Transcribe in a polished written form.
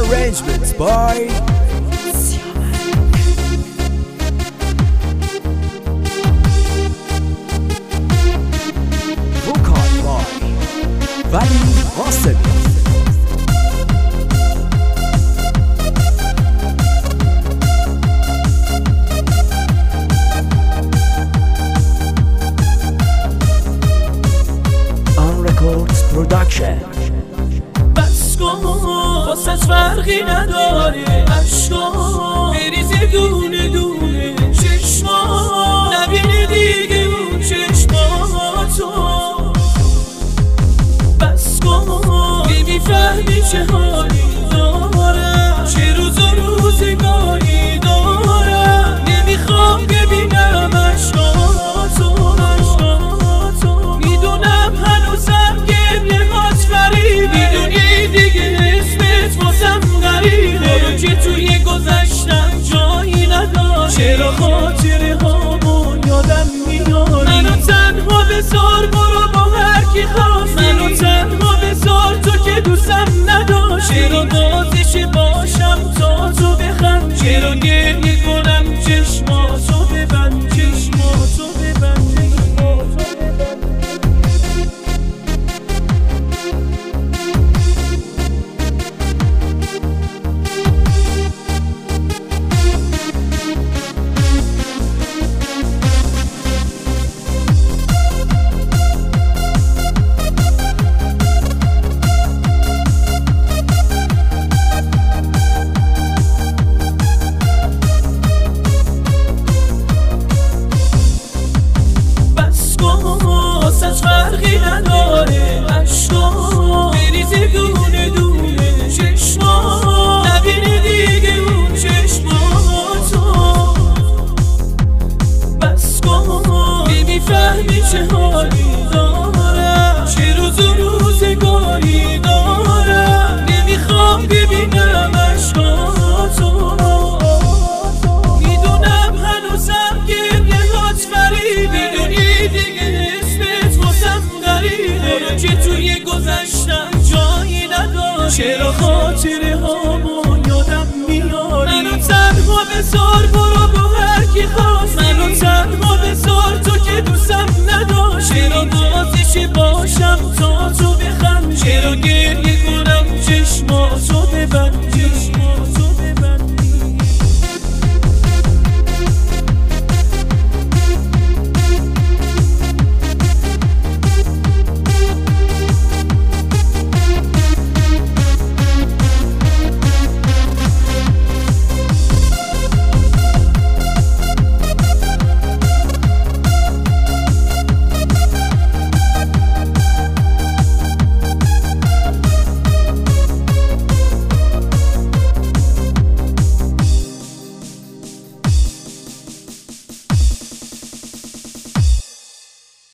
Arrangements by Vocal by Vali Wasabi. Production. بس کن واسه فرقی نداره عشقا بریزه دونه دونه چشما نبینه دیگه اون چشماتو بس کن نمیفهمی چه حالی دارم چه روز و روزگاری دارم نمیخوام ببینم عشقاتو میدونم هنوزم میدونی دیگه اسمت واسم غریبه برو که توی گذشتم جایی نداره چرا خاطره هامو یادم میاره منو تنها بذار برو با هر کی خواست منو تنها بذار تو که دوستم نداشت چرا بازش باشم تا تو بخند چرا گریه کنم چشماتو ببند چشماتو ببند فرقی نداره عشقا بریزه دونه دونه چشما نبینه دیگه اون چشماتو بس کن نمیفهمی چه حالی دارم چه روز و روزگاری دارم نمیخوام ببینم عشقاتو میدونم هنوزم گریهات فریبه میدونی دیگه برو که توی گذشتم جایی نداره چرا خاطره هامو یادم میاره منو تنها بذار برو با هر کی خواست منو تنها بذار تو که دوستم نداشت چرا بازش باشم تا تو بخند چرا